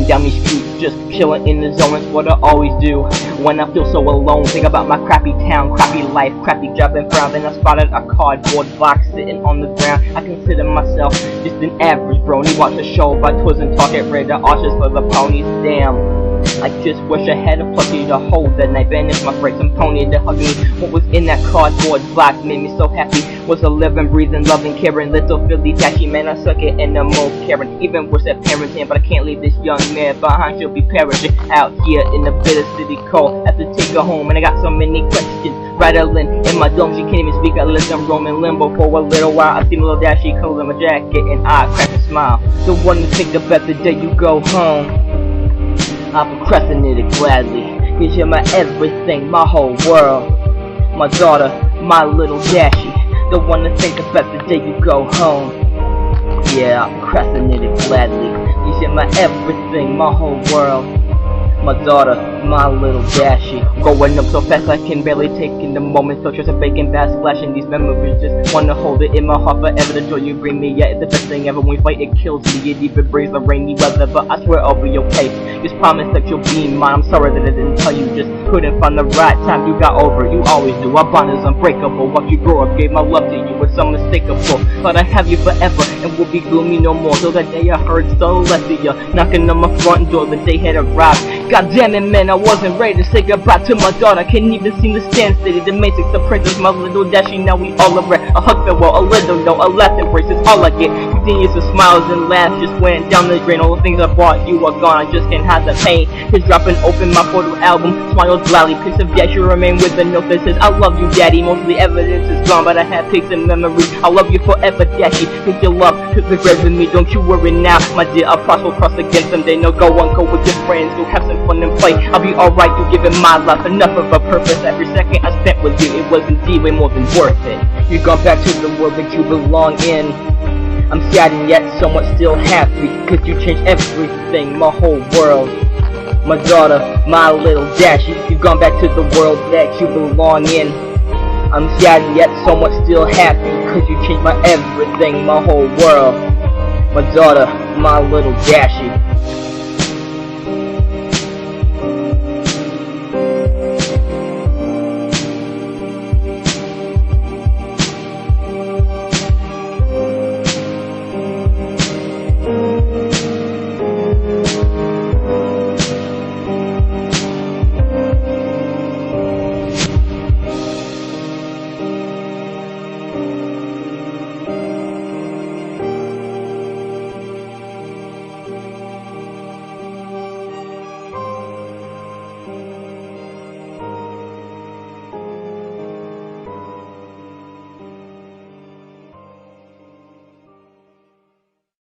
rolling down these streets, just chilling in the zone. It's what I always do when I feel so alone. Think about my crappy town, crappy life, crappy job and frown. Then I spotted a cardboard box sitting on the ground. I consider myself just an average brony. Watch a show by Twiz and talk, get rid of arches for the ponies. Damn, I just wish I had a plushie to hold that night, banish my friends and pony to hug me. What was in that cardboard box made me so happy. Was a living, breathing, loving, caring little Philly Dashy. Man, I suck it in the most caring. Even worse at parenting, but I can't leave this young man behind. She'll be perishing out here in the bitter city cold. Have to take her home, and I got so many questions rattling in my dome. She can't even speak. I listen, roam in limbo for a little while. I see little Dashy cold in my jacket, and I crack a smile. The one to think about the day you go home. I procrastinate it gladly, 'cause you're my everything, my whole world. My daughter, my little Dashy, the one to think about the day you go home. Yeah, I procrastinate it gladly, 'cause you're my everything, my whole world. My daughter, my little Dashy. Growing up so fast I can barely take in the moment. Filters of bacon bath splashing these memories. Just wanna hold it in my heart forever. The joy you bring me, yeah, it's the best thing ever. When we fight it kills me, it even brings the rainy weather. But I swear I'll be okay. Just promise that you'll be mine. I'm sorry that I didn't tell you, just couldn't find the right time. You got over it, you always do. Our bond is unbreakable. Watch you grow up, gave my love to you. It's unmistakable. But I have you forever and will be gloomy no more. Till that day I heard Celestia knocking on my front door. The day had arrived. God damn it, man, I wasn't ready to say goodbye to my daughter. Can't even seem to stand steady. The basics, the princess, my little Dashy. Now we all are red. A hug farewell, a little no, a last embrace is all I get. 15 years of smiles and laughs just went down the drain. All the things I brought you are gone. I just can't hide the pain. Just dropping open my photo album, smiled gladly. Pics of Dashy remain with the note that says I love you, Daddy. Most of the evidence is gone, but I have pics and memories. I love you forever, Dashy. Think your love took the grave with me. Don't you worry now, my dear. I'll prosper, cross again someday. No, go on, go with your friends. Go have some fun and play. I'll be alright, you giving my life enough of a purpose. Every second I spent with you, it was indeed way more than worth it. You've gone back to the world that you belong in. I'm sad and yet somewhat still happy, 'cause you changed everything, my whole world. My daughter, my little Dashy, you've gone back to the world that you belong in. I'm sad and yet somewhat still happy, 'cause you changed my everything, my whole world. My daughter, my little Dashy.